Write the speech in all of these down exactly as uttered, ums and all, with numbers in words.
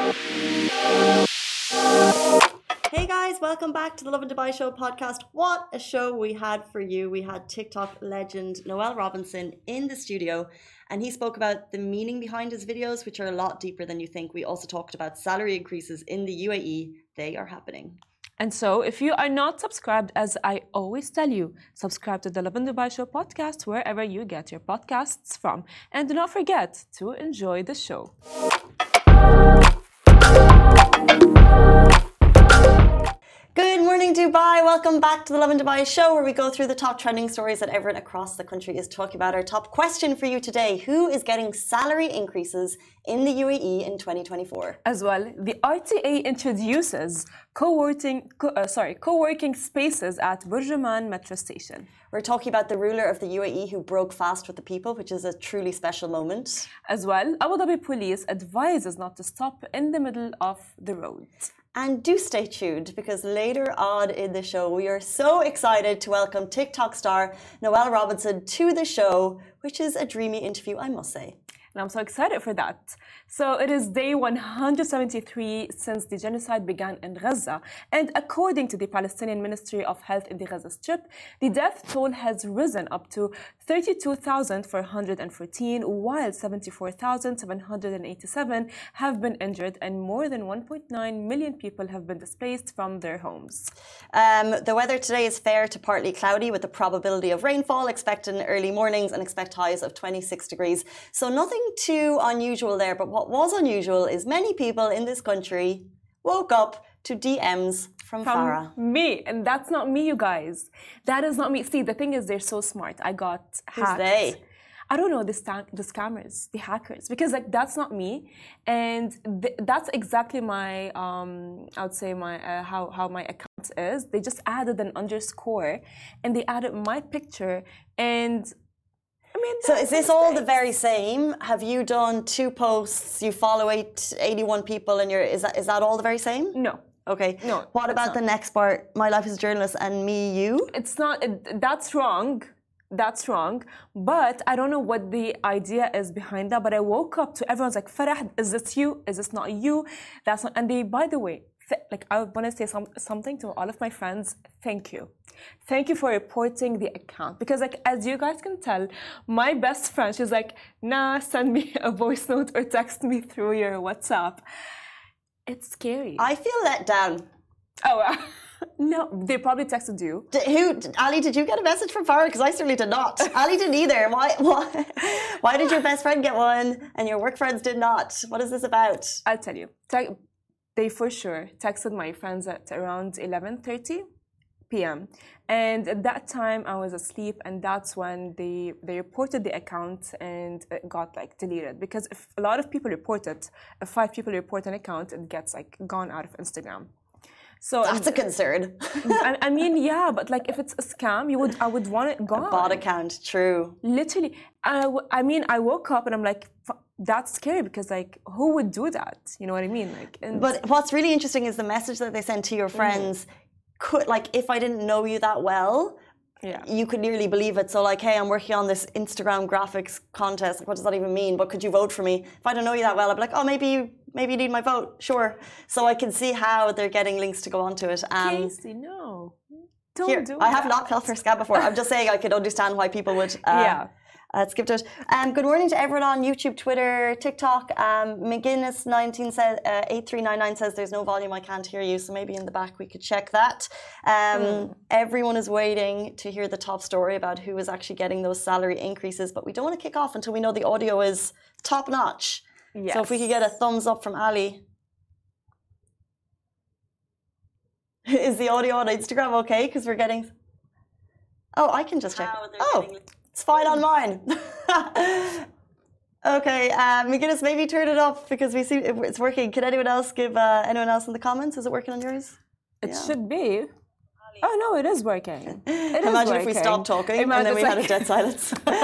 Hey guys, welcome back to the Love and Dubai Show podcast. What a show we had for you. We had TikTok legend Noel Robinson in the studio, and he spoke about the meaning behind his videos, which are a lot deeper than you think. We also talked about salary increases in the U A E. They are happening. And so, if you are not subscribed, as I always tell you, subscribe to the Love and Dubai Show podcast wherever you get your podcasts from. And do not forget to enjoy the show. Good morning, Dubai. Welcome back to the Love and Dubai Show, where we go through the top trending stories that everyone across the country is talking about. Our top question for you today: who is getting salary increases in the U A E in twenty twenty-four? As well, the R T A introduces co-working, co- uh, sorry, co-working spaces at Burjuman Metro Station. We're talking about the ruler of the U A E who broke fast with the people, which is a truly special moment. As well, Abu Dhabi police advises not to stop in the middle of the road. And do stay tuned, because later on in the show, we are so excited to welcome TikTok star Noel Robinson to the show, which is a dreamy interview, I must say. And I'm so excited for that. So it is day one hundred seventy-three since the genocide began in Gaza. And according to the Palestinian Ministry of Health in the Gaza Strip, the death toll has risen up to thirty-two thousand four hundred fourteen, while seventy-four thousand seven hundred eighty-seven have been injured, and more than one point nine million people have been displaced from their homes. Um, the weather today is fair to partly cloudy with the probability of rainfall. Expect in early mornings and expect highs of twenty-six degrees. So nothing too unusual there, but what was unusual is many people in this country woke up to D Ms from, from Farah. Me, and that's not me, you guys. That is not me. See, the thing is, they're so smart. I got Who's hacked. they? I don't know, the, sta- the scammers, the hackers, because like that's not me, and th- that's exactly my, um, I would say my uh, how how my account is. They just added an underscore, and they added my picture, and I mean. So is this all the very same? Have you done two posts? You follow eight, eighty-one people, and you're is that is that all the very same? No. Okay. No. What about not. the next part? My life as a journalist and me, you. It's not. It, that's wrong. That's wrong. But I don't know what the idea is behind that. But I woke up to everyone's like, Farah, is this you? Is this not you? That's not. And they, by the way, th- like I want to say some, something to all of my friends. Thank you. Thank you for reporting the account. Because like, as you guys can tell, my best friend, she's like, nah, send me a voice note or text me through your WhatsApp. It's scary. I feel let down. Oh, uh, no, they probably texted you. D- who, Ali, did you get a message from Farah? Because I certainly did not. Ali didn't either. Why, why, why did your best friend get one and your work friends did not? What is this about? I'll tell you. Te- they for sure texted my friends at around eleven thirty p.m. And at that time, I was asleep, and that's when they, they reported the account and it got like deleted. Because if a lot of people report it, if five people report an account, it gets like gone out of Instagram. So That's a concern. I, I mean, yeah, but like if it's a scam, you would I would want it gone. A bot account, true. Literally, I, w- I mean, I woke up and I'm like, that's scary because like, who would do that? You know what I mean? Like, and But what's really interesting is the message that they sent to your friends. Mm. Could like if I didn't know you that well, yeah, you could nearly believe it. So like, hey, I'm working on this Instagram graphics contest. Like, what does that even mean? But could you vote for me? If I don't know you that well, I'd be like, oh, maybe you, maybe you need my vote. Sure. So I can see how they're getting links to go onto it. Um, Casey, no, don't here, do I that. have not felt for scam before. I'm just saying I could understand why people would. Uh, yeah. Uh, skip to it. Um, good morning to everyone on YouTube, Twitter, TikTok. Um, McGuinness nineteen says uh, eight three nine nine says there's no volume. I can't hear you. So maybe in the back we could check that. Um, mm. Everyone is waiting to hear the top story about who is actually getting those salary increases, but we don't want to kick off until we know the audio is top notch. Yes. So if we could get a thumbs up from Ali. Is the audio on Instagram okay? Because we're getting. Oh, I can just check. Oh. Getting... It's fine on mine. Okay, uh, McGuinness, maybe turn it off because we see it's working. Can anyone else give uh, anyone else in the comments? Is it working on yours? It yeah. should be. Oh no, it is working. It Imagine is working. if we stopped talking Imagine and then we like... had a dead silence.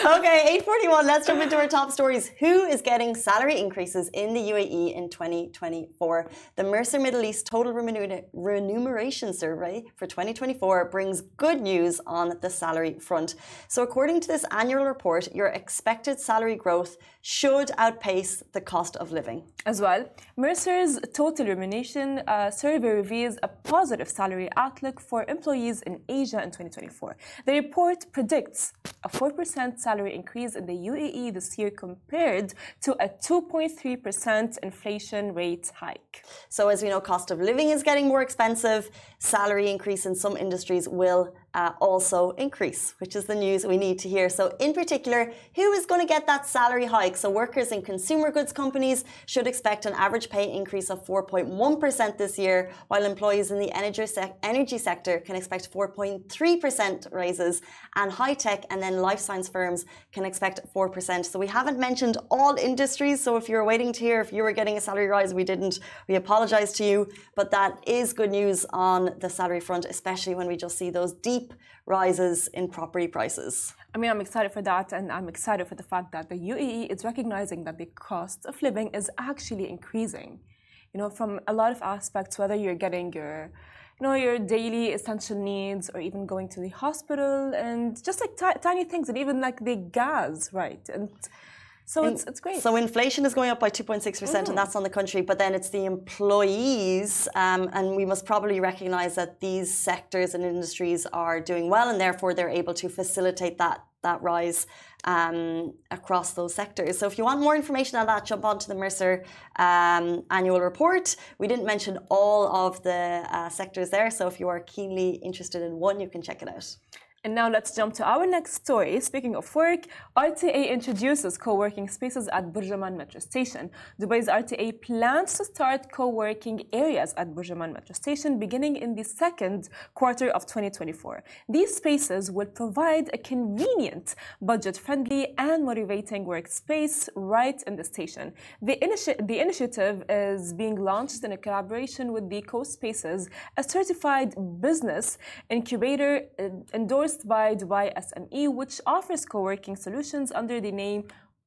Okay, eight forty-one. Let's jump into our top stories. Who is getting salary increases in the U A E in twenty twenty-four? The Mercer Middle East Total Remuneration Survey for twenty twenty-four brings good news on the salary front. So according to this annual report, your expected salary growth should outpace the cost of living. As well, Mercer's Total Remuneration uh, Survey reveals a positive salary outlook for employees in Asia in twenty twenty-four. The report predicts a four percent salary increase in the U A E this year compared to a two point three percent inflation rate hike. So as we know, cost of living is getting more expensive. Salary increase in some industries will uh, also increase, which is the news we need to hear. So in particular, who is going to get that salary hike? So workers in consumer goods companies should expect an average pay increase of four point one percent this year, while employees in the energy, sec- energy sector can expect four point three percent raises, and high-tech and then life science firms can expect four percent. So we haven't mentioned all industries, so if you're waiting to hear if you were getting a salary rise, we didn't. We apologize to you, but that is good news on the salary front, especially when we just see those deep rises in property prices. I mean, I'm excited for that, and I'm excited for the fact that the U A E is recognizing that the cost of living is actually increasing. You know, from a lot of aspects, whether you're getting your, you know, your daily essential needs, or even going to the hospital, and just like t- tiny things, and even like the gas, right? And so and it's it's great. So inflation is going up by two point six percent, mm. and that's on the country. But then it's the employees, um, and we must probably recognise that these sectors and industries are doing well, and therefore they're able to facilitate that that rise um, across those sectors. So if you want more information on that, jump onto the Mercer um, annual report. We didn't mention all of the uh, sectors there, so if you are keenly interested in one, you can check it out. And now let's jump to our next story. Speaking of work, R T A introduces co-working spaces at Burjuman Metro Station. Dubai's R T A plans to start co-working areas at Burjuman Metro Station beginning in the second quarter of twenty twenty-four. These spaces will provide a convenient, budget-friendly and motivating workspace right in the station. The, initi- the initiative is being launched in a collaboration with the Co-Spaces, a certified business incubator uh, endorsed by Dubai S M E, which offers co-working solutions under the name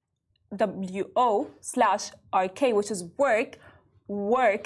W O slash R K, which is work, work.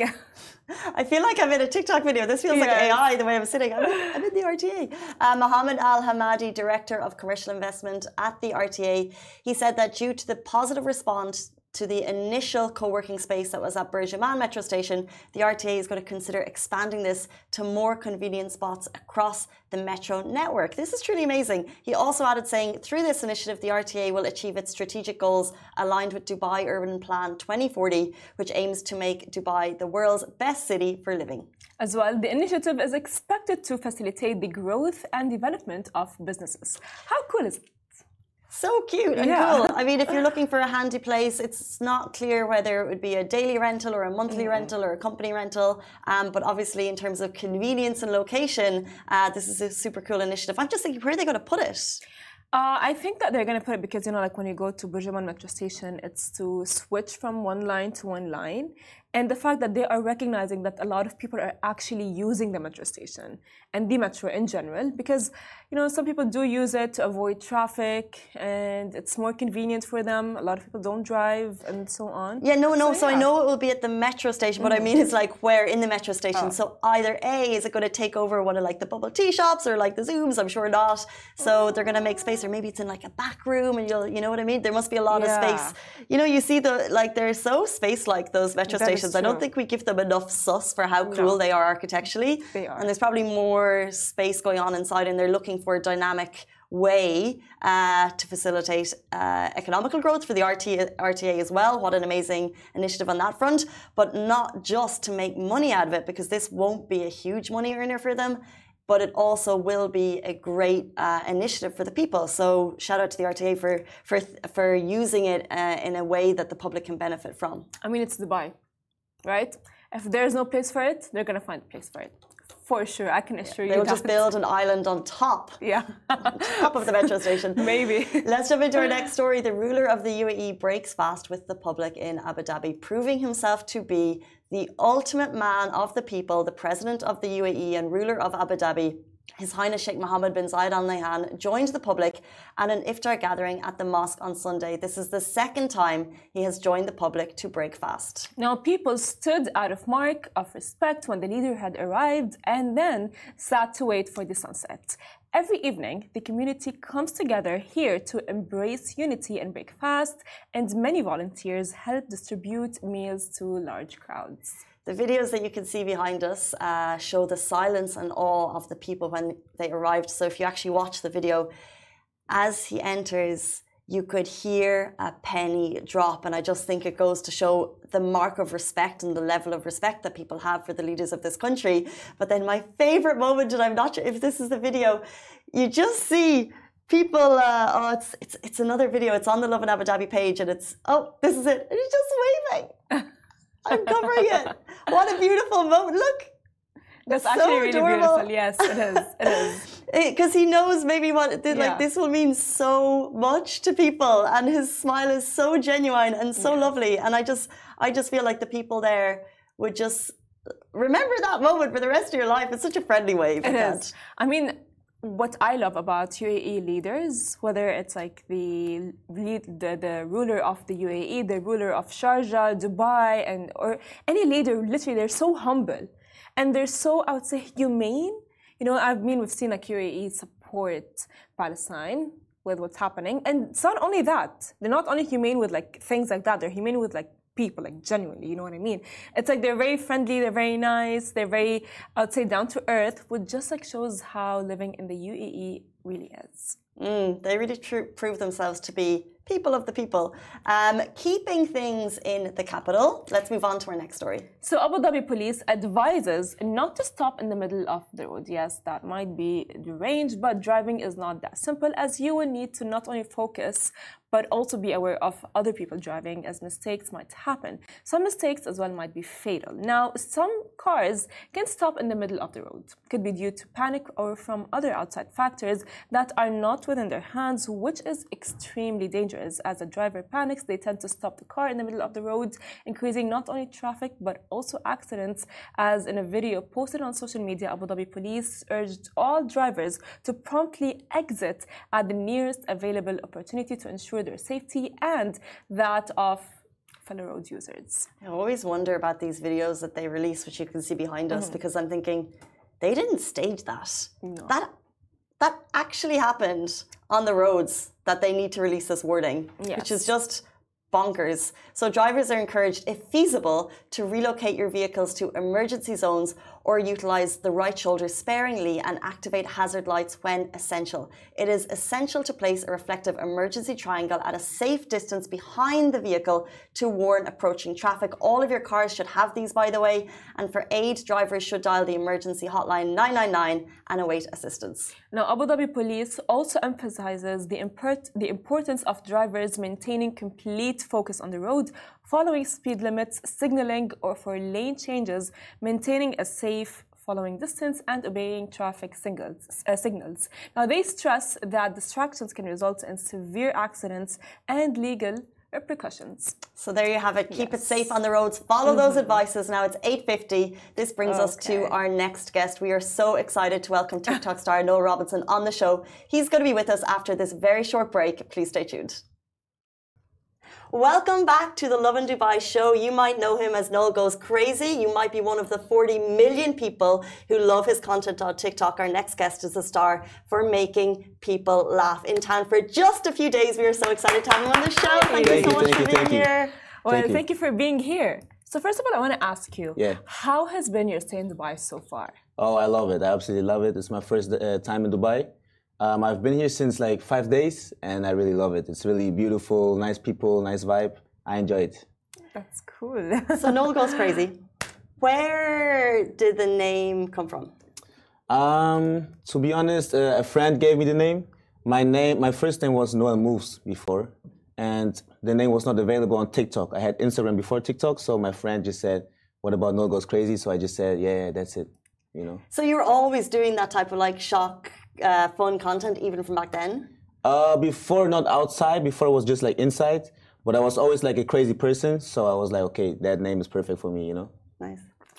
I feel like I'm in a TikTok video. This feels yes. like A I, the way I'm sitting. I'm, I'm in the R T A. Uh, Mohammed Al-Hamadi, Director of Commercial Investment at the R T A, he said that due to the positive response to the initial co-working space that was at Burjuman Metro Station, the R T A is going to consider expanding this to more convenient spots across the metro network. This is truly amazing. He also added saying, through this initiative, the R T A will achieve its strategic goals aligned with Dubai Urban Plan twenty forty, which aims to make Dubai the world's best city for living. As well, the initiative is expected to facilitate the growth and development of businesses. How cool is it? So cute and yeah. cool. I mean, if you're looking for a handy place, it's not clear whether it would be a daily rental or a monthly mm. rental or a company rental. Um, but obviously, in terms of convenience and location, uh, this is a super cool initiative. I'm just thinking, where are they going to put it? Uh, I think that they're going to put it because, you know, like when you go to Burjuman Metro Station, it's to switch from one line to one line. And the fact that they are recognizing that a lot of people are actually using the metro station and the metro in general, because, you know, some people do use it to avoid traffic and it's more convenient for them. A lot of people don't drive and so on. Yeah, no, no. So, so yeah. I know it will be at the metro station. What mm-hmm. I mean is like where in the metro station. Oh. So either A, is it going to take over one of like the bubble tea shops or like the Zooms? I'm sure not. So they're going to make space, or maybe it's in like a back room and you'll, you know what I mean? There must be a lot yeah. of space. You know, you see the, like they're so space-like, those metro that stations. I don't think we give them enough sus for how cool no. they are architecturally. They are. And there's probably more space going on inside, and they're looking for a dynamic way uh, to facilitate uh, economical growth for the R T A, R T A as well. What an amazing initiative on that front. But not just to make money out of it, because this won't be a huge money earner for them, but it also will be a great uh, initiative for the people. So shout out to the R T A for for for using it uh, in a way that the public can benefit from. I mean, it's Dubai, right? If there's no place for it, they're going to find a place for it. For sure, I can assure yeah, you they'll just build an island on top. Yeah. on top of the metro station. Maybe. Let's jump into our next story. The ruler of the U A E breaks fast with the public in Abu Dhabi, proving himself to be the ultimate man of the people. The president of the U A E and ruler of Abu Dhabi His Highness Sheikh Mohammed bin Zayed Al Nahyan joined the public at an iftar gathering at the mosque on Sunday. This is the second time he has joined the public to break fast. Now, people stood out of mark of respect when the leader had arrived and then sat to wait for the sunset. Every evening, the community comes together here to embrace unity and break fast, and many volunteers help distribute meals to large crowds. The videos that you can see behind us uh, show the silence and awe of the people when they arrived. So if you actually watch the video, as he enters, you could hear a penny drop. And I just think it goes to show the mark of respect and the level of respect that people have for the leaders of this country. But then my favorite moment, and I'm not sure if this is the video, you just see people, uh, oh, it's, it's, it's another video. It's on the Lovin Abu Dhabi page and it's, oh, this is it. And he's just waving. I'm covering it. What a beautiful moment. Look. That's so actually really adorable. beautiful. Yes, it is. It is. Because he knows maybe what, like, yeah. this will mean so much to people. And his smile is so genuine and so yeah. lovely. And I just, I just feel like the people there would just remember that moment for the rest of your life. It's such a friendly wave. It is. I mean, what I love about U A E leaders, whether it's like the lead, the, the ruler of the U A E, the ruler of Sharjah, Dubai, and or any leader, literally they're so humble and they're so, I would say, humane. You know, I mean, we've seen like U A E support Palestine with what's happening, and it's not only that. They're not only humane with like things like that. They're humane with like people, like genuinely, you know what I mean? It's like they're very friendly, they're very nice, they're very, I'd say, down to earth, which just like shows how living in the U A E really is. Mm, they really tr- prove themselves to be people of the people. Um, keeping things in the capital, let's move on to our next story. So Abu Dhabi police advises not to stop in the middle of the road. Yes, that might be deranged, but driving is not that simple, as you will need to not only focus but also be aware of other people driving, as mistakes might happen. Some mistakes as well might be fatal. Now, some cars can stop in the middle of the road. It could be due to panic or from other outside factors that are not within their hands, which is extremely dangerous. As a driver panics, they tend to stop the car in the middle of the road, increasing not only traffic but also accidents. As in a video posted on social media, Abu Dhabi police urged all drivers to promptly exit at the nearest available opportunity to ensure their safety and that of fellow road users. I always wonder about these videos that they release, which you can see behind us, mm-hmm. because I'm thinking, they didn't stage that. No. That that actually happened on the roads, that they need to release this wording, yes. which is just bonkers. So drivers are encouraged, if feasible, to relocate your vehicles to emergency zones or utilize the right shoulder sparingly and activate hazard lights when essential. It is essential to place a reflective emergency triangle at a safe distance behind the vehicle to warn approaching traffic. All of your cars should have these, by the way. And for aid, drivers should dial the emergency hotline nine nine nine and await assistance. Now, Abu Dhabi police also emphasizes the, import, the importance of drivers maintaining complete focus on the road, following speed limits, signaling or for lane changes, maintaining a safe following distance, and obeying traffic signals. Uh, signals. Now, they stress that distractions can result in severe accidents and legal repercussions. So there you have it. Keep yes. it safe on the roads. Follow mm-hmm. those advices. Now it's eight fifty. This brings okay. us to our next guest. We are so excited to welcome TikTok star Noel Robinson on the show. He's going to be with us after this very short break. Please stay tuned. Welcome back to the Lovin Dubai show. You might know him as Noel Goes Crazy. You might be one of the forty million people who love his content on TikTok. Our next guest is a star for making people laugh in town for just a few days. We are so excited to have him on the show. Thank, thank you so you, much for being you. here. Well, thank, thank you. you for being here. So first of all, I want to ask you, yeah. how has been your stay in Dubai so far? Oh, I love it. I absolutely love it. It's my first uh, time in Dubai. Um, I've been here since like five days and I really love it. It's really beautiful, nice people, nice vibe. I enjoy it. That's cool. So Noel Goes Crazy. Where did the name come from? Um, to be honest, uh, a friend gave me the name. My name, my first name was Noel Moves before, and the name was not available on TikTok. I had Instagram before TikTok, so my friend just said, "What about Noel Goes Crazy?" So I just said, "Yeah, that's it." You know. So you were always doing that type of like shock, uh, fun content, even from back then? Uh, before, not outside. Before it was just like inside. But I was always like a crazy person, so I was like, okay, that name is perfect for me, you know? Nice.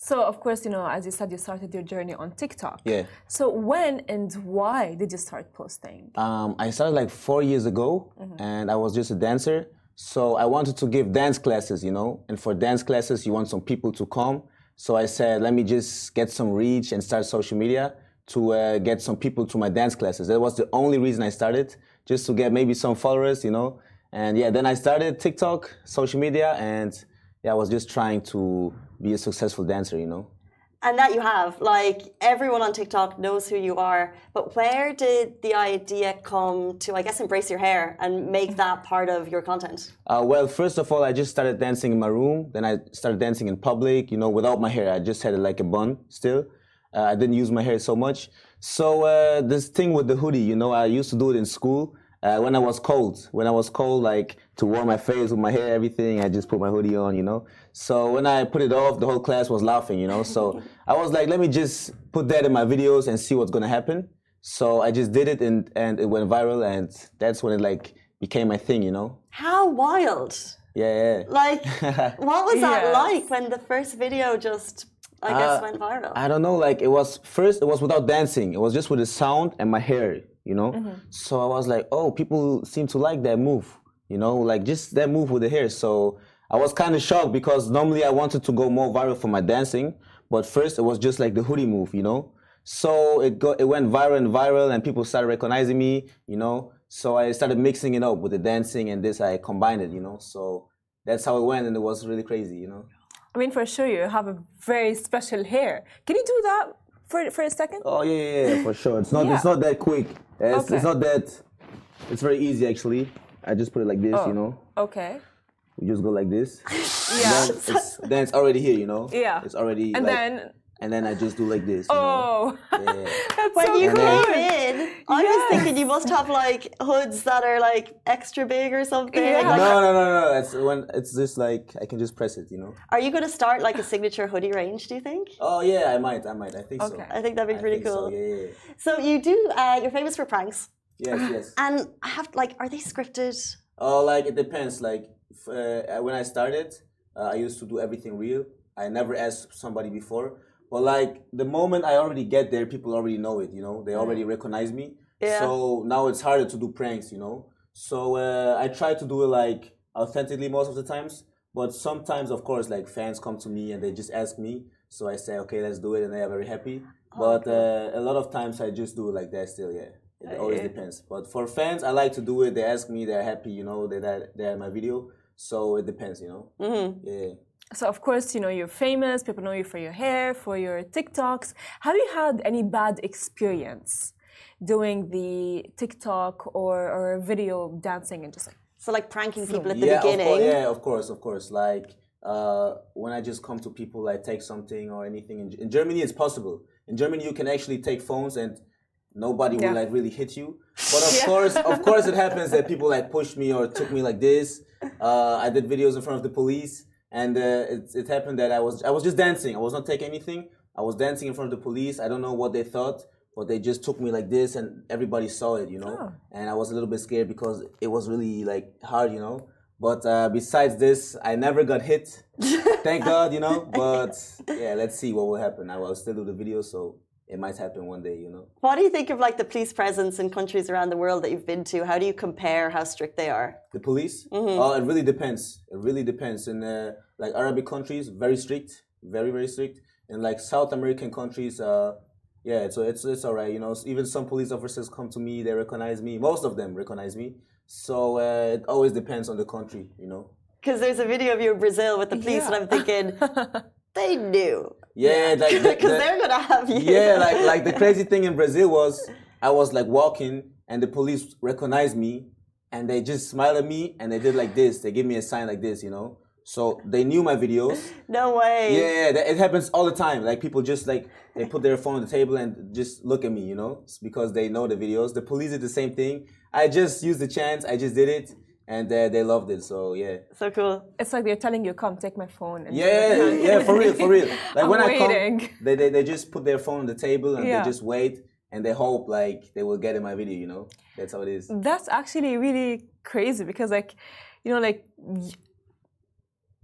So, of course, you know, as you said, you started your journey on TikTok. Yeah. So, when and why did you start posting? Um, I started like four years ago, and I was just a dancer. So I wanted to give dance classes, you know. And for dance classes, you want some people to come. So I said, let me just get some reach and start social media to uh, get some people to my dance classes. That was the only reason I started, just to get maybe some followers, you know. And yeah, then I started TikTok, social media, and yeah, I was just trying to be a successful dancer, you know. And that you have, like everyone on TikTok knows who you are. But where did the idea come to, I guess, embrace your hair and make that part of your content? Uh, well, first of all, I just started dancing in my room. Then I started dancing in public, you know, without my hair. I just had it like a bun still. Uh, I didn't use my hair so much. So uh, this thing with the hoodie, you know, I used to do it in school. Uh, when I was cold, when I was cold, like to warm my face with my hair, everything, I just put my hoodie on, you know. So when I put it off, the whole class was laughing, you know. So I was like, let me just put that in my videos and see what's gonna happen. So I just did it, and and it went viral, and that's when it like became my thing, you know. How wild! Yeah, yeah. Like, what was that Yes. like when the first video just, I guess, Uh, went viral? I don't know, like it was first, it was without dancing. It was just with the sound and my hair, you know. So I was like, oh, people seem to like that move, you know, like just that move with the hair. So I was kind of shocked because normally I wanted to go more viral for my dancing, but first it was just like the hoodie move, you know. So it got it went viral and viral, and people started recognizing me, you know. So I started mixing it up with the dancing, and this I combined it, you know. So that's how it went, and it was really crazy, you know. I mean, for sure, you have a very special hair. Can you do that for, for a second? Oh yeah, yeah, yeah, for sure. It's not, Yeah. it's not that quick. It's, Okay. it's not that. It's very easy actually. I just put it like this, Oh. you know. Okay. We just go like this. Yeah. Then it's, then it's already here, you know. Yeah. It's already. And like, then, And then I just do like this. You know? oh, Yeah. that's When so you And cool. then- came in, I was Yes. thinking you must have like hoods that are like extra big or something. Yeah. Like, No, no, no, no. It's when it's just like I can just press it, you know. Are you going to start like a signature hoodie range, do you think? Oh yeah, I might, I might. I think Okay. so. I think that'd be I pretty think cool. So. Yeah, yeah, So you do, uh, you're famous for pranks. yeah. Yes, yes. And I have, like, are they scripted? Oh, like it depends. Like if, uh, when I started, uh, I used to do everything real. I never asked somebody before. But like the moment I already get there, people already know it. You know, they already recognize me. Yeah. So now it's harder to do pranks. You know, so uh, I try to do it like authentically most of the times. But sometimes, of course, like fans come to me and they just ask me. So I say, okay, let's do it, and they are very happy. But uh, a lot of times I just do it like that. Still, yeah. It always yeah. depends. But for fans, I like to do it. They ask me, they're happy, you know, they they're, they're in my video. So it depends, you know. Mm-hmm. Yeah. So, of course, you know, you're famous. People know you for your hair, for your TikToks. Have you had any bad experience doing the TikTok or, or video dancing and just like, So like pranking people at the yeah, beginning. Of course, yeah, of course, of course. Like uh, when I just come to people, I take something or anything. In, in Germany, it's possible. In Germany, you can actually take phones and nobody Yeah. will like really hit you. But of course, of course, it happens that people like pushed me or took me like this. Uh, I did videos in front of the police. And uh, it, it happened that I was I was just dancing. I was not taking anything. I was dancing in front of the police. I don't know what they thought, but they just took me like this, and everybody saw it, you know. Oh. And I was a little bit scared because it was really like hard, you know. But uh, besides this, I never got hit. Thank God, you know. But yeah, let's see what will happen. I will still do the video, so it might happen one day, you know. What do you think of like the police presence in countries around the world that you've been to? How do you compare how strict they are? The police? Oh, it really depends. It really depends. In uh, like Arabic countries, very strict, very very strict. In like South American countries, uh, yeah, so it's it's alright. You know, even some police officers come to me, they recognize me. Most of them recognize me. So uh, it always depends on the country, you know. Because there's a video of you in Brazil with the police, and I'm thinking they knew. Yeah, like the- Because the- they're gonna have you. Yeah, like like the crazy thing in Brazil was I was like walking and the police recognized me and they just smiled at me and they did like this. They give me a sign like this, you know. So they knew my videos. No way. Yeah, that- it happens all the time. Like people just like they put their phone on the table and just look at me, you know, it's because they know the videos. The police did the same thing. I just used the chance. I just did it, and uh, they loved it. So yeah. So cool. it's like they're telling you, come, take my phone. And Yeah, yeah, for real, for real. Like I'm when I waiting. come, they, they they just put their phone on the table and Yeah. they just wait and they hope like they will get in my video. You know, that's how it is. That's actually really crazy because, like, you know, like, y-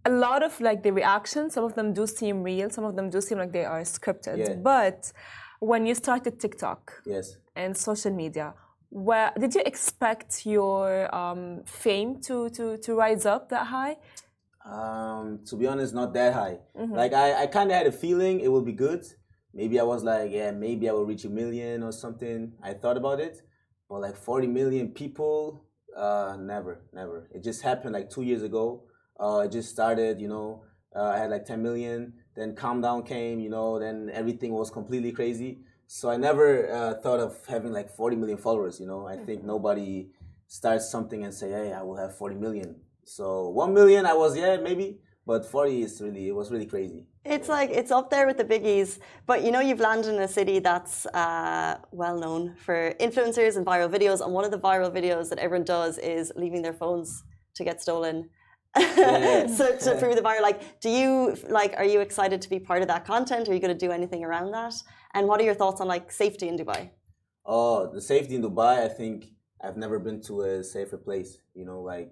a lot of like the reactions, some of them do seem real, some of them do seem like they are scripted. Yeah. But when you started TikTok Yes. and social media, where did you expect your um, fame to, to, to rise up that high? Um, to be honest, not that high. Mm-hmm. Like I, I kind of had a feeling it would be good. Maybe I was like, yeah, maybe I will reach a million or something. I thought about it, but like forty million people, uh, never, never. It just happened like two years ago. Uh, it just started, you know. Uh, I had like ten million. Then Calm Down came, you know. Then everything was completely crazy. So I never uh, thought of having like forty million followers. You know, I think nobody starts something and say, hey, I will have forty million. So one million, I was yeah maybe, but forty is really it was really crazy. It's like it's up there with the biggies, but you know you've landed in a city that's uh, well known for influencers and viral videos. And one of the viral videos that everyone does is leaving their phones to get stolen. Yeah. so to prove the viral, like, do you like? Are you excited to be part of that content? Are you going to do anything around that? And what are your thoughts on like safety in Dubai? Oh, the safety in Dubai. I think I've never been to a safer place. You know, like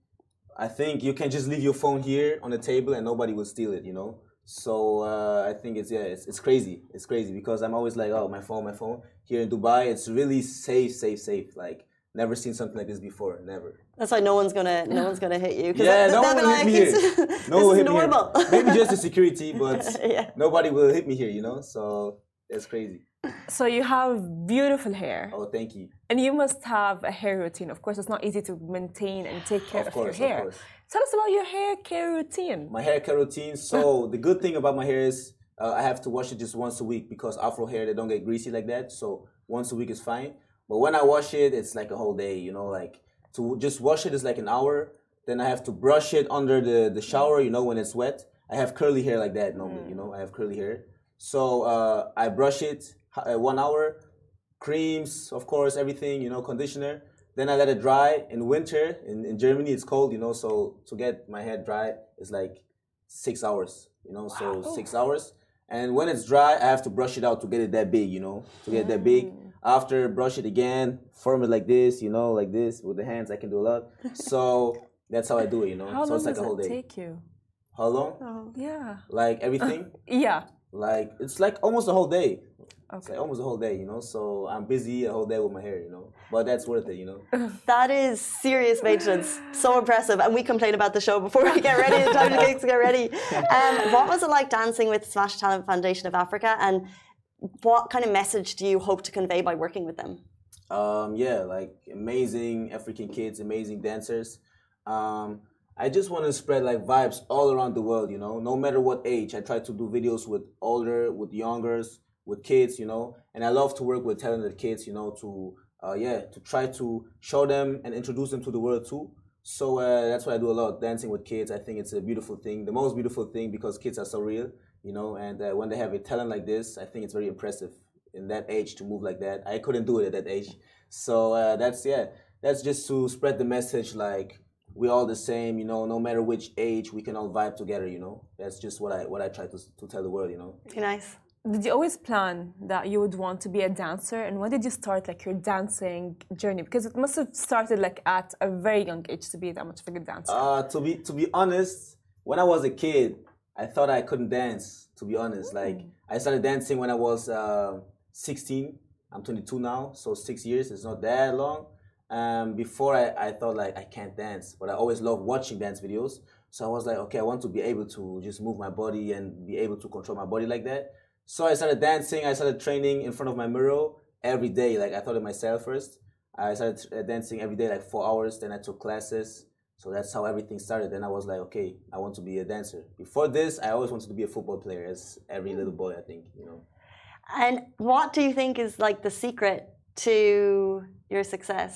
I think you can just leave your phone here on the table and nobody will steal it. You know. So uh, I think it's yeah, it's, it's crazy. It's crazy because I'm always like, oh, my phone, my phone. Here in Dubai, it's really safe, safe, safe. Like never seen something like this before. Never. That's why no one's gonna, no one's gonna hit you. Yeah, that, no one will like, hit me here. No one will hit normal. me here. Maybe just the security, but yeah. nobody will hit me here. You know. So that's crazy. So you have beautiful hair. Oh, thank you. And you must have a hair routine. Of course, it's not easy to maintain and take care of, Of course, your hair. of course. Tell us about your hair care routine. My hair care routine. So the good thing about my hair is uh, I have to wash it just once a week because Afro hair, they don't get greasy like that. So once a week is fine. But when I wash it, it's like a whole day, you know, like to just wash it is like an hour. Then I have to brush it under the, the shower, you know, when it's wet. I have curly hair like that normally, you know, I have curly hair. So uh, I brush it uh, one hour, creams, of course, everything, you know, conditioner. Then I let it dry. In winter, in, in Germany, it's cold, you know, so to get my hair dry is like six hours, you know, wow. So six hours. And when it's dry, I have to brush it out to get it that big, you know, to get it that big. After, brush it again, form it like this, you know, like this. With the hands, I can do a lot. So that's how I do it, you know. How so long it's like does a whole it day. take you? How long? Oh, yeah. Like everything? Yeah. Like, it's like almost a whole day. Okay. It's like almost a whole day, you know. So I'm busy a whole day with my hair, you know. But that's worth it, you know. That is serious maintenance. So impressive. And we complain about the show before we get ready. The time it takes to get ready. Um, what was it like dancing with Smash Talent Foundation of Africa? And what kind of message do you hope to convey by working with them? Um, yeah, like amazing African kids, amazing dancers. Um, I just want to spread like vibes all around the world, you know. No matter what age, I try to do videos with older, with youngers, with kids, you know. And I love to work with talented kids, you know, to uh, yeah, to try to show them and introduce them to the world too. So uh, that's what I do a lot, dancing with kids. I think it's a beautiful thing, the most beautiful thing because kids are so real, you know. And uh, when they have a talent like this, I think it's very impressive in that age to move like that. I couldn't do it at that age. So uh, that's yeah, that's just to spread the message like we're all the same, you know, no matter which age, we can all vibe together, you know. That's just what I what I try to to tell the world, you know. Nice. Did you always plan that you would want to be a dancer? And when did you start like your dancing journey? Because it must have started like at a very young age to be that much of a good dancer. Uh, to be to be honest, when I was a kid, I thought I couldn't dance. To be honest, mm. like I started dancing when I was uh, sixteen. I'm twenty-two now, so six years. It's not that long. Um, before I, I thought like I can't dance, but I always loved watching dance videos. So I was like, okay, I want to be able to just move my body and be able to control my body like that. So I started dancing. I started training in front of my mirror every day. Like I thought of myself first. I started dancing every day, like four hours. Then I took classes. So that's how everything started. Then I was like, okay, I want to be a dancer. Before this, I always wanted to be a football player, as every little boy, I think, you know. And what do you think is like the secret to your success?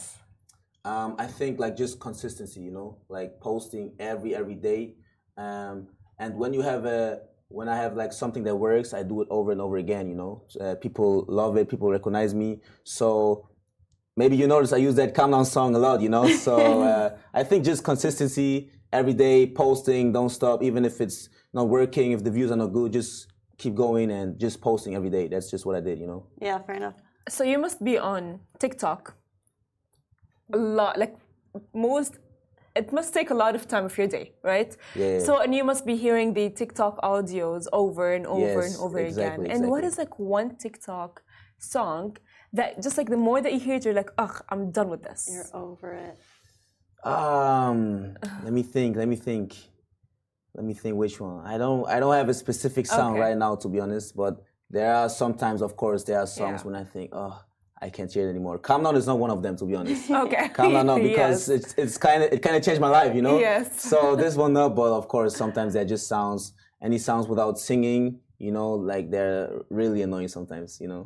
Um, I think like just consistency, you know, like posting every every day. Um, and when you have a when I have like something that works, I do it over and over again, you know. Uh, people love it, people recognize me. So maybe you notice I use that Calm Down song a lot, you know. So uh, I think just consistency, every day posting, don't stop, even if it's not working, if the views are not good, just keep going and just posting every day. That's just what I did, you know. Yeah, fair enough. So you must be on TikTok a lot, like most it must take a lot of time of your day, right? Yeah. So, and you must be hearing the TikTok audios over and over Yes, and over exactly, again. And what exactly. is like one TikTok song that just like the more that you hear it, you're like, ugh, I'm done with this. You're over it. Um, let me think. Let me think. Let me think which one. I don't. I don't have a specific song Okay. right now, to be honest. But there are sometimes, of course, there are songs Yeah. when I think, oh, I can't hear it anymore. Calm Down is not one of them, to be honest. Okay. Calm Down, no, because Yes. it's it's kind of it kind of changed my life, you know. Yes. So this one, no, but of course, sometimes they're just sounds. Any sounds without singing, you know, like they're really annoying sometimes, you know.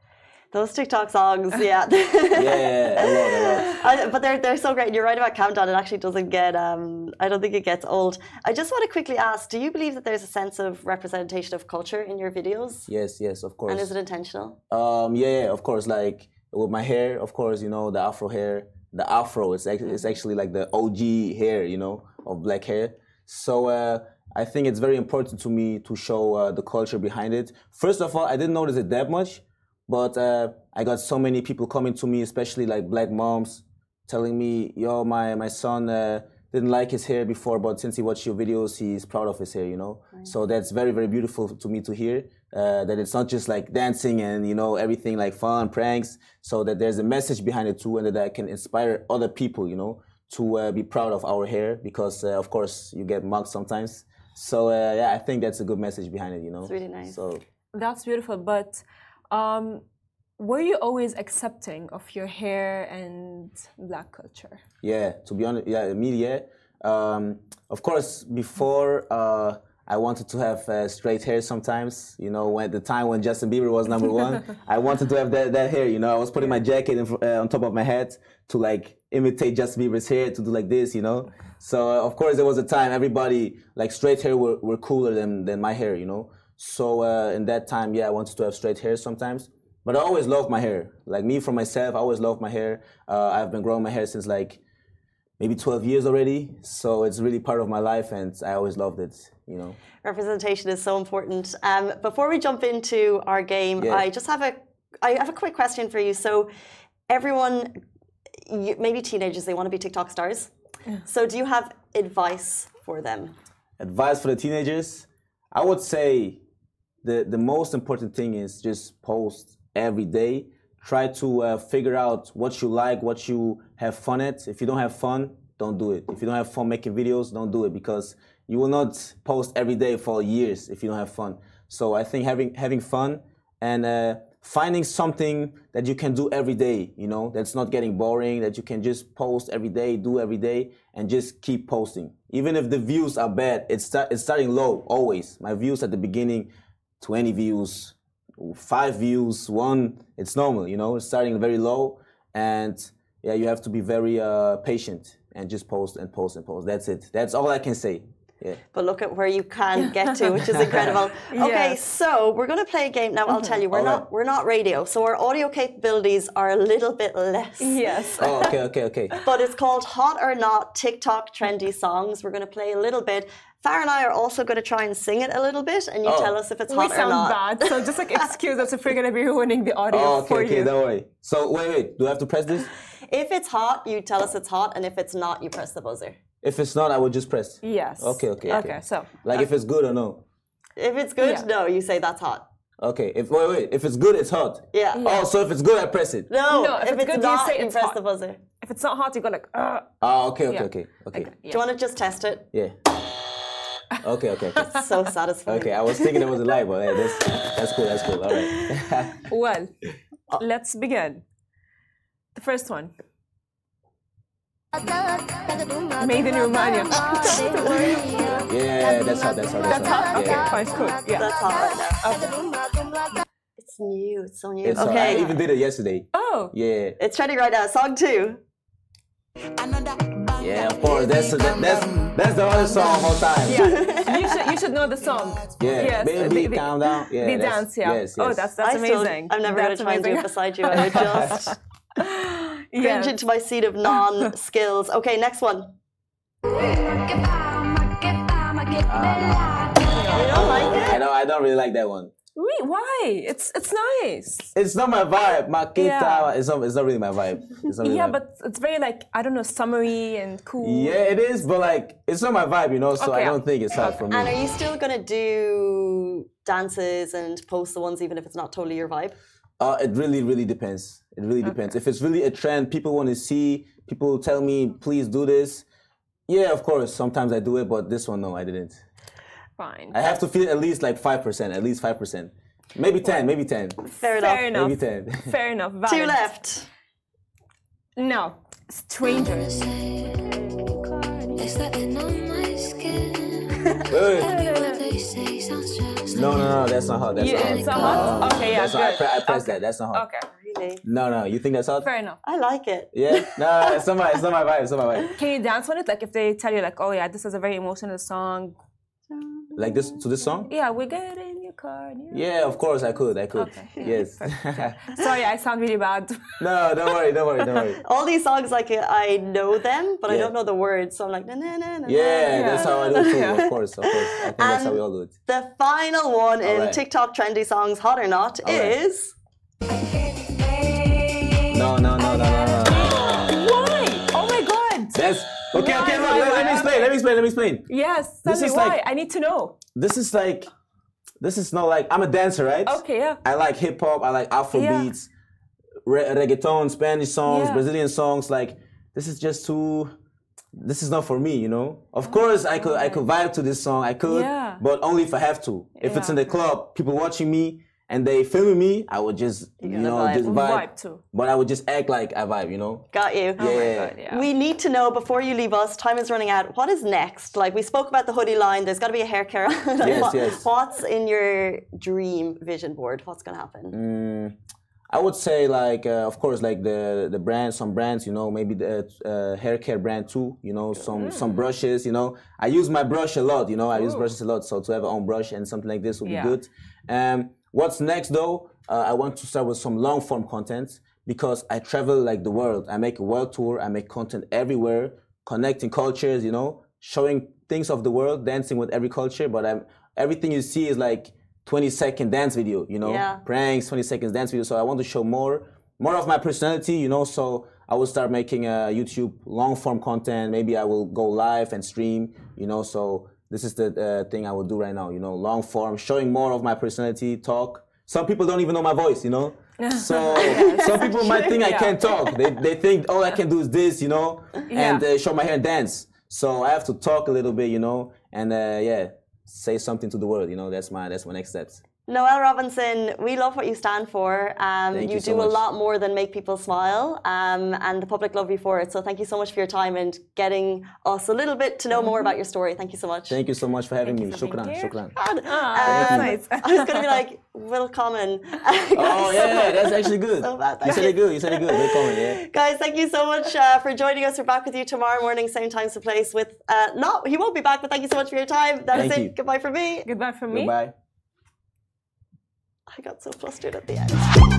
Those TikTok songs, yeah. Yeah, a lot, a lot. I, but they're they're so great. You're right about Countdown. It actually doesn't get. Um, I don't think it gets old. I just want to quickly ask: do you believe that there's a sense of representation of culture in your videos? Yes, yes, of course. And is it intentional? Um, yeah, yeah, of course. Like with my hair, of course, you know, the Afro hair, the Afro, it's actually, it's actually like the O G hair, you know, of black hair. So uh, I think it's very important to me to show uh, the culture behind it. First of all, I didn't notice it that much, but uh, I got so many people coming to me, especially like black moms, telling me, yo, my, my son uh, didn't like his hair before, but since he watched your videos, he's proud of his hair, you know? Right. So that's very, very beautiful to me to hear, uh, that it's not just like dancing and, you know, everything like fun, pranks, so that there's a message behind it too, and that I can inspire other people, you know, to uh, be proud of our hair, because, uh, of course, you get mugged sometimes. So, uh, yeah, I think that's a good message behind it, you know? It's really nice. So That's beautiful, but um, were you always accepting of your hair and black culture? Yeah, to be honest, yeah, me, yeah. Um, of course, before uh, I wanted to have uh, straight hair sometimes. You know, at the time when Justin Bieber was number one, I wanted to have that, that hair. You know, I was putting my jacket in, uh, on top of my head to like imitate Justin Bieber's hair, to do like this. You know, so uh, of course there was a time everybody like straight hair were, were cooler than than my hair. You know, so uh, in that time, yeah, I wanted to have straight hair sometimes. But I always loved my hair. Like me, for myself, I always loved my hair. Uh, I've been growing my hair since like maybe twelve years already. So it's really part of my life, and I always loved it, you know. Representation is so important. Um, before we jump into our game, Yeah. I just have a, I have a quick question for you. So everyone, you, maybe teenagers, they want to be TikTok stars. Yeah. So do you have advice for them? Advice for the teenagers? I would say the, the most important thing is just post every day. Try to uh, figure out what you like, what you have fun at. If you don't have fun, don't do it. If you don't have fun making videos, don't do it, because you will not post every day for years if you don't have fun. So I think having having fun and uh, finding something that you can do every day, you know, that's not getting boring, that you can just post every day, do every day, and just keep posting. Even if the views are bad, it's, start, it's starting low, always. My views at the beginning, twenty views, five views, one, it's normal, you know, it's starting very low. And yeah, you have to be very uh, patient and just post and post and post. That's it. That's all I can say. Yeah. But look at where you can get to, which is incredible. Okay, Yes. so we're going to play a game now. I'll tell you, we're All not right. we're not radio, so our audio capabilities are a little bit less. Yes. Oh, okay, okay, okay. But it's called Hot or Not TikTok Trendy Songs. We're going to play a little bit. Farah and I are also going to try and sing it a little bit, and you Oh. tell us if it's We hot or sound not. bad, so just like excuse us if we're gonna be ruining the audio Oh, okay, for okay, you. don't worry. So wait, wait, do I have to press this? If it's hot, you tell us it's hot, and if it's not, you press the buzzer. If it's not, I would just press. Yes. Okay, okay, okay. Okay, so Like if it's good or no? If it's good, Yeah. no, you say that's hot. Okay, if wait, wait, if it's good, it's hot. Yeah. Oh, so if it's good, I press it. No, No, if if, it's it's good, you not, say you it's press hot. the buzzer. if it's not hot, you go like, uh, Oh, okay, okay, Yeah. okay, okay. okay, Do you want to just test it? Yeah. Okay, okay, okay. So satisfying. Okay, I was thinking it was a lie, but hey, that's that's cool, that's cool. All right. well, let's begin. The first one. Made in Romania. Yeah, that's hot, that's hot, that's, That's hot? Okay, Yeah. fine, cool. Yeah. That's hot right now. It's new. It's so new. It's hot. okay. I even did it yesterday. Oh, Yeah. It's trending right now. Song two. Yeah, of course. That's that, that's that's the other song of all time. yeah. you should you should know the song. Yeah. Yes, Baby, the- the- calm down. Yeah. the that's- dance, yeah. Yes, yes. Oh, that's that's I still, amazing. I'm never going That's to try and do it amazing. beside you. I would just Yes. cringe into my seat of non-skills. Okay, next one. You don't like it? I don't I don't really like that one. Wait, why? It's it's nice. It's not my vibe. Makita, Yeah. it's not. It's not really my vibe. It's not really Yeah, my but it's very like I don't know, summery and cool. Yeah, it is, but like it's not my vibe, you know. So Okay, I yeah. don't think it's hard for me. And are you still gonna do dances and post the ones even if it's not totally your vibe? Uh, it really, really depends. It really depends. If it's really a trend, people want to see. People tell me, please do this. Yeah, of course. Sometimes I do it, but this one, no, I didn't. Fine. I have to feel at least like five percent. At least five percent. Maybe ten. Maybe ten. Fair enough. Fair enough. Maybe ten. Fair enough. Two Valid. left. No. Strangers. It's letting on my skin. Wait, wait. What they say sounds just No, no, no. That's not hot. That's Yeah, not hot. it's not hot? No, Okay, yeah, that's not, I, good. pre- I pressed Okay. that. That's not hot. Okay. Really? No, no. You think that's hot? Fair enough. I like it. Yeah. No, it's not my. It's not my vibe. It's not my vibe. Can you dance on it? Like if they tell you like, oh yeah, this is a very emotional song. Like this to this song? Yeah, we get in your car. and you're- Yeah, of course I could. I could. Okay. Yes. Sorry, I sound really bad. No, don't worry. Don't worry. Don't worry. All these songs, like I know them, but I Yeah. don't know the words, so I'm like, na na na na. Yeah, that's how I do it too. Yeah. Of course, of course. I think that's how we all do it. The final one in Alright. TikTok trendy songs, hot or not, Alright. is No, no, no, no, no, no. Why? Oh my god. That's okay. Why, Okay, look. why, Let, let why? me explain. Let me explain. Let me explain. Yes. Tell This me is why. like- I need to know. This is like, this is not like I'm a dancer, right? Okay, yeah. I like hip hop. I like Afro Yeah. beats, re- reggaeton, Spanish songs, Yeah. Brazilian songs. Like this is just too. This is not for me, you know. Of course, I could I could vibe to this song. I could, Yeah. but only if I have to. If it's in the Yeah. club, people watching me and they filming me, I would just you gonna know vibe. just vibe. Vibe too. But I would just act like I vibe, you know. got you. Oh my Yeah. god, yeah. We need to know before you leave us, time is running out. What is next? Like we spoke about the hoodie line, there's got to be a hair care. Like, Yes, what- yes. What's in your dream vision board? What's going to happen? Mm, I would say like uh, of course like the the brands, some brands, you know, maybe the uh, hair care brand too, you know, some some brushes, you know. I use my brush a lot, you know. I use brushes a lot, so to have a own brush and something like this would Yeah. be good. Um, what's next though? Uh, I want to start with some long form content because I travel like the world. I make a world tour. I make content everywhere, connecting cultures, you know, showing things of the world, dancing with every culture. But I'm everything you see is like twenty second dance video, you know, Yeah. pranks, twenty seconds dance video. So I want to show more, more of my personality, you know. So I will start making a YouTube long form content. Maybe I will go live and stream, you know. So this is the uh, thing I will do right now, you know, long form, showing more of my personality, talk. Some people don't even know my voice, you know. So some people might think I Yeah. can't talk. They they think all I can do is this, you know, and Yeah. uh, show my hair and dance. So I have to talk a little bit, you know, and uh, yeah. Say something to the world, you know. That's my that's my next steps. Noel Robinson, we love what you stand for. Um, Thank you you so do a much. lot more than make people smile, um, and the public love you for it. So thank you so much for your time and getting us a little bit to know more about your story. Thank you so much. Thank you so much for having Thank me. you for being Shukran, here. shukran. Ah, Um, nice. I was going to be like, willkommen. Oh yeah, yeah, that's actually good. So bad, you thank said you. it good. You said it good. Very common, yeah. Guys, thank you so much uh, for joining us. We're back with you tomorrow morning, same time, same place. With uh, not, he won't be back, but thank you so much for your time. That is Thank it. you. Goodbye from me. Goodbye from me. Goodbye. I got so flustered at the end.